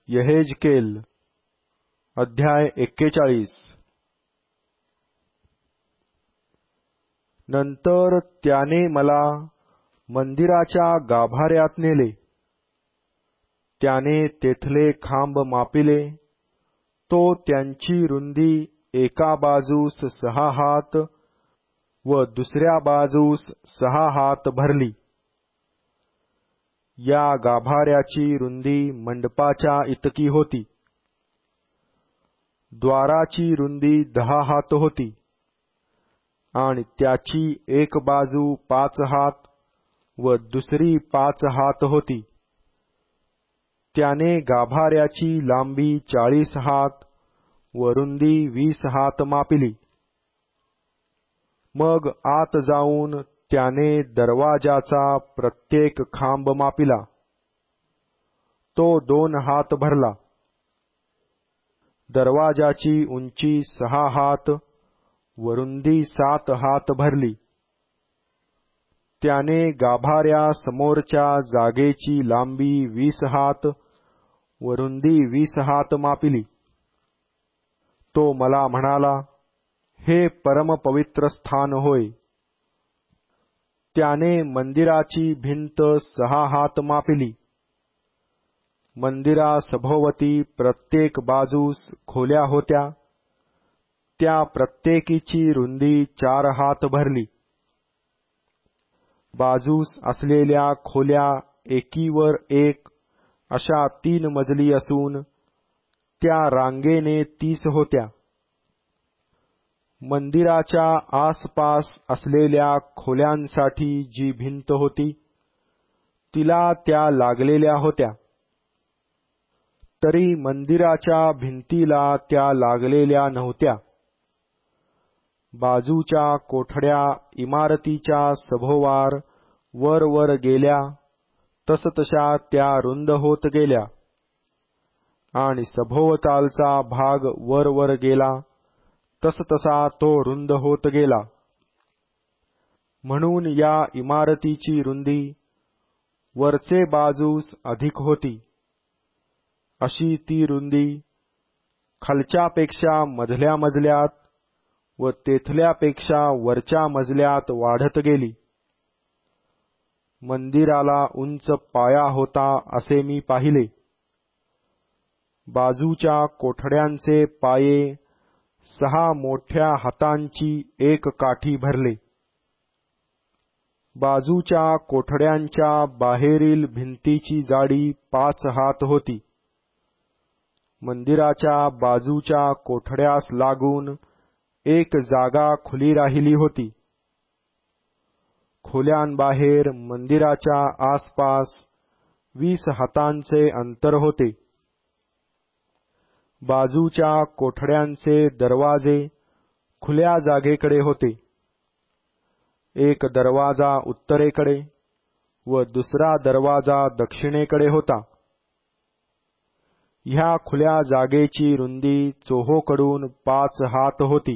यहेजकेल अध्याय 41। नंतर त्याने मला मंदिराच्या गाभाऱ्यात नेले. त्याने तेथले खांब मापिले. तो त्यांची रुंदी एका बाजूस 6 हात व दुसऱ्या बाजूस 6 हात भरली. या गाभाऱ्याची रुंदी मंडपाच्या इतकी होती. द्वाराची रुंदी 10 हात होती आणि त्याची एक बाजू 5 हात व दुसरी 5 हात होती. त्याने गाभाऱ्याची लांबी 40 हात व रुंदी 20 हात मापिली. मग आत जाऊन त्याने दरवाजाचा प्रत्येक खांब मापिला. तो 2 हात भरला. दरवाजाची उंची 6 हात व रुंदी 7 हात भरली. त्याने गाभाऱ्या समोरच्या जागेची लांबी 20 हात व रुंदी 20 हात मापिली. तो मला म्हणाला, हे परमपवित्र स्थान होय. त्याने मंदिराची भिंत 6 हात मापिली. मंदिरासभोवती प्रत्येक बाजूस खोल्या होत्या. त्या प्रत्येकीची रुंदी 4 हात भरली. बाजूस असलेल्या खोल्या एकीवर एक अशा 3 मजली असून त्या रांगेने 30 होत्या. मंदिराच्या आसपास असलेल्या खोल्यांसाठी जी भिंत होती तिला त्या लागलेल्या होत्या. तरी मंदिराच्या भिंतीला त्या लागलेल्या नव्हत्या. बाजूच्या कोठड्या इमारतीच्या सभोवार वर वर गेल्या तसतशा त्या रुंद होत गेल्या आणि सभोवतालचा भाग वर वर गेला तसतसा तो रुंद होत गेला. म्हणून या इमारतीची रुंदी वरचे बाजूस अधिक होती. अशी ती रुंदी खालच्यापेक्षा मधल्या मजल्यात व तेथल्यापेक्षा वरच्या मजल्यात वाढत गेली. मंदिराला उंच पाया होता असे मी पाहिले. बाजूच्या कोठड्यांचे पाये 6 मोठ्या हातांची एक काठी भरले. बाजूच्या कोठड्यांच्या बाहेरील भिंतीची जाडी 5 हात होती. मंदिराच्या बाजूच्या कोठड्यास लागून एक जागा खुली राहिली होती. खोल्यांबाहेर मंदिराच्या आसपास 20 हातांचे अंतर होते. बाजूच्या कोठड्यांचे दरवाजे खुल्या जागेकडे होते. एक दरवाजा उत्तरेकडे व दुसरा दरवाजा दक्षिणेकडे होता. ह्या खुल्या जागेची रुंदी चोहोकडून 5 हात होती.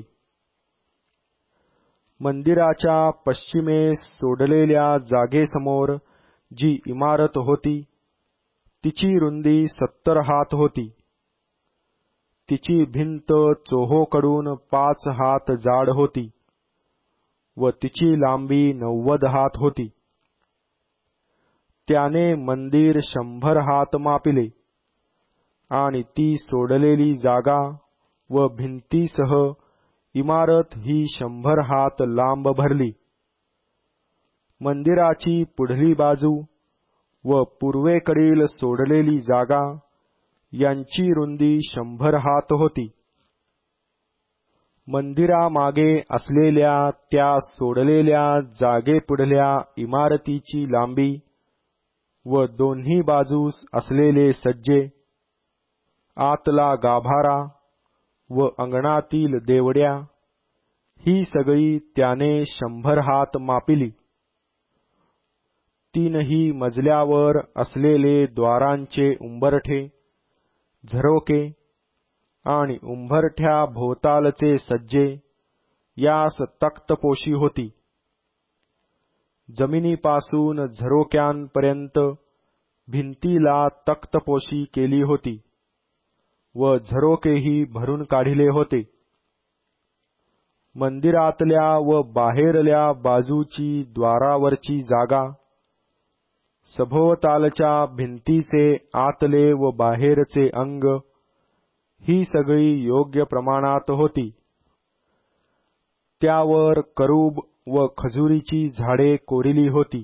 मंदिराच्या पश्चिमेस सोडलेल्या जागेसमोर जी इमारत होती तिची रुंदी 70 हात होती. तिची भिंत चोहोकडून 5 हात जाड होती व तिची लांबी 90 हात होती. त्याने मंदिर 100 हात मापिले आणि ती सोडलेली जागा व भिंतीसह इमारत ही 100 हात लांब भरली. मंदिराची पुढली बाजू व पूर्वेकडील सोडलेली जागा यांची रुंदी 100 हात होती. मंदिरामागे असलेल्या त्या सोडलेल्या जागेपुढल्या इमारतीची लांबी व दोन्ही बाजूस असलेले सज्जे, आतला गाभारा व अंगणातील देवड्या ही सगळी त्याने 100 हात मापिली. 3ही मजल्यावर असलेले द्वारांचे उंबरठे, झरोके आणि उंबरठ्या भोवतालचे सज्जे यास तक्तपोशी होती. जमिनीपासून झरोक्यांपर्यंत भिंतीला तक्तपोशी केली होती. व झरोकेही भरून काढिले होते. मंदिरातल्या व बाहेरल्या बाजूची द्वारावरची जागा, सभोवतालच्या भिंतीचे आतले व बाहेरचे अंग ही सगळी योग्य प्रमाणात होती. त्यावर करूब व खजुरीची झाडे कोरिली होती.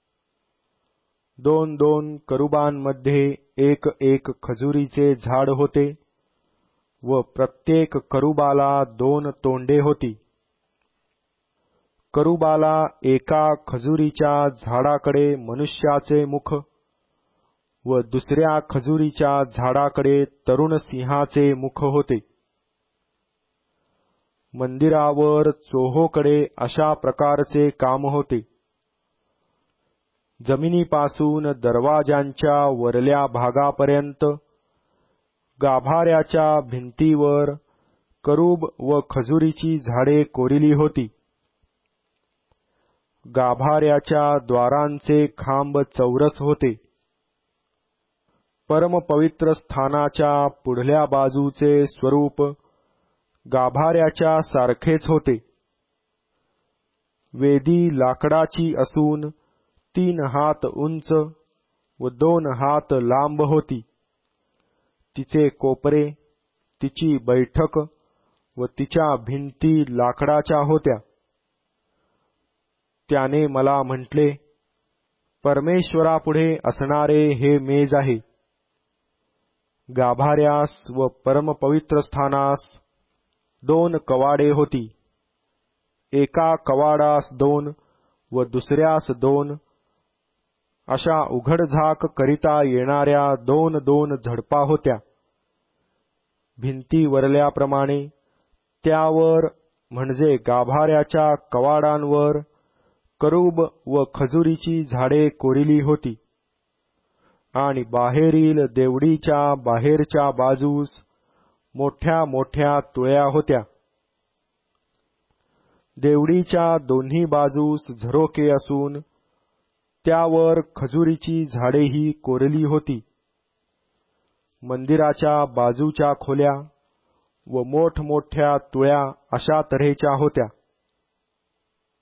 2-2 करूबांमध्ये एक एक खजुरीचे झाड होते व प्रत्येक करूबाला 2 तोंडे होती. करूबाला एका खजुरीच्या झाडाकडे मनुष्याचे मुख व दुसऱ्या खजुरीच्या झाडाकडे तरुण सिंहाचे मुख होते. मंदिरावर चोहोकडे अशा प्रकारचे काम होते. जमिनीपासून दरवाजांच्या वरल्या भागापर्यंत गाभाऱ्याच्या भिंतीवर करूब व खजुरीची झाडे कोरिली होती. गाभाऱ्याच्या द्वारांचे खांब चौरस होते. परमपवित्र स्थानाच्या पुढल्या बाजूचे स्वरूप गाभाऱ्याच्या सारखेच होते. वेदी लाकडाची असून 3 हात उंच व 2 हात लांब होती. तिचे कोपरे, तिची बैठक व तिच्या भिंती लाकडाच्या होत्या. त्याने मला म्हटले, परमेश्वरापुढे असणारे हे मेज आहे. गाभाऱ्यास व परमपवित्र स्थानास 2 कवाडे होती. एका कवाडास 2 व दुसऱ्यास 2 अशा उघडझाक करिता येणाऱ्या 2-2 झडपा होत्या. भिंतीवरल्याप्रमाणे त्यावर म्हणजे गाभाऱ्याच्या कवाडांवर करूब व खजुरीची झाडे कोरिली होती आणि बाहेरील देवडीच्या बाहेरच्या बाजूस मोठ्या मोठ्या तुळया होत्या. देवडीच्या दोन्ही बाजूस झरोके असून त्यावर खजुरीची झाडेही कोरली होती. मंदिराच्या बाजूच्या खोल्या व मोठमोठ्या तुळया अशा तऱ्हेच्या होत्या.